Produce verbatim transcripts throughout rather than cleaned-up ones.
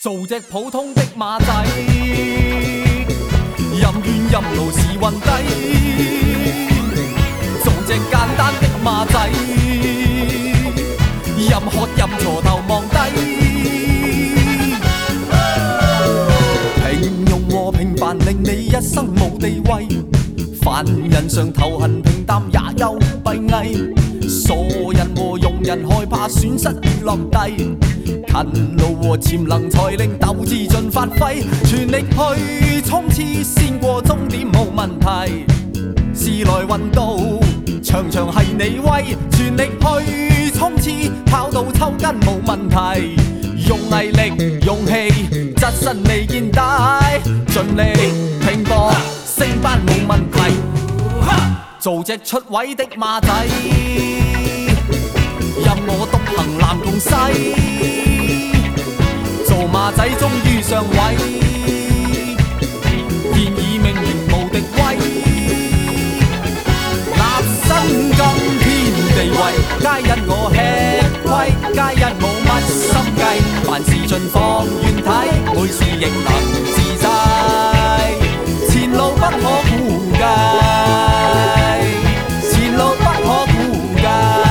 做隻普通的馬仔，任怨任勞是運低。做隻簡單的馬仔，任喝任鋤頭望低。平庸和平凡令你一生無地位，凡人常頭痕平淡也有閉翳。傻人和庸人害怕損失與落低。勤勞和潛能才令鬥志盡發揮，全力去衝刺，先過終點冇問題。時來運到，場場係你威，全力去衝刺，跑到抽筋冇問題。用毅力、勇氣，側身未見底，盡力拼搏，升班冇問題。做隻出位的馬仔，任我獨行南共西。做馬仔終於上位，現已命名無敵威。立身今天地位，皆因我吃虧，皆因冇乜心計。凡事盡放遠睇，每事亦能自制。前路不可估計，前路不可估計。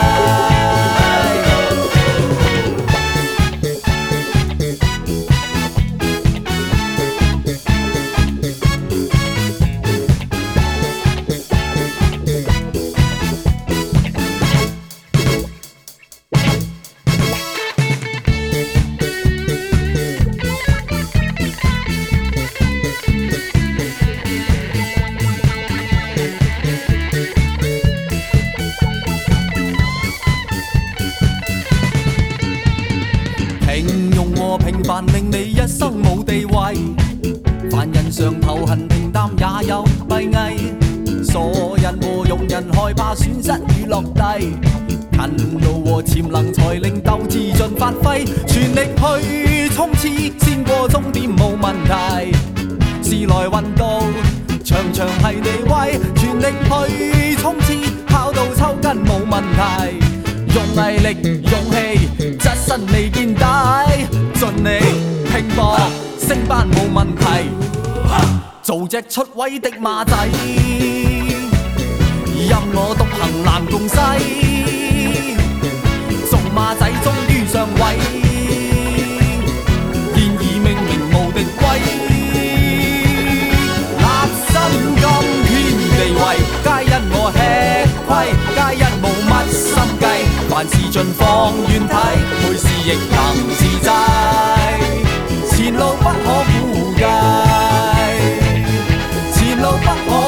平庸和平凡令你一生冇地位，凡人常頭痕平淡也有閉翳。傻人和庸人害怕損失與落低，勤勞和潛能才令鬥志盡發揮，全力去衝刺，先過終點冇問題。時來運到，場場係你威，全力去衝刺，跑到抽筋冇問題。用毅力、勇氣，側身未見底，盡力拼搏，升班冇問題。做隻出位的馬仔，任我獨行南共西。做馬仔終於上位，現已命名無敵威。立身今天地位，皆因我吃虧，皆因冇乜心計。凡事盡放遠睇，每事亦能自制。前路不可估計，前路不可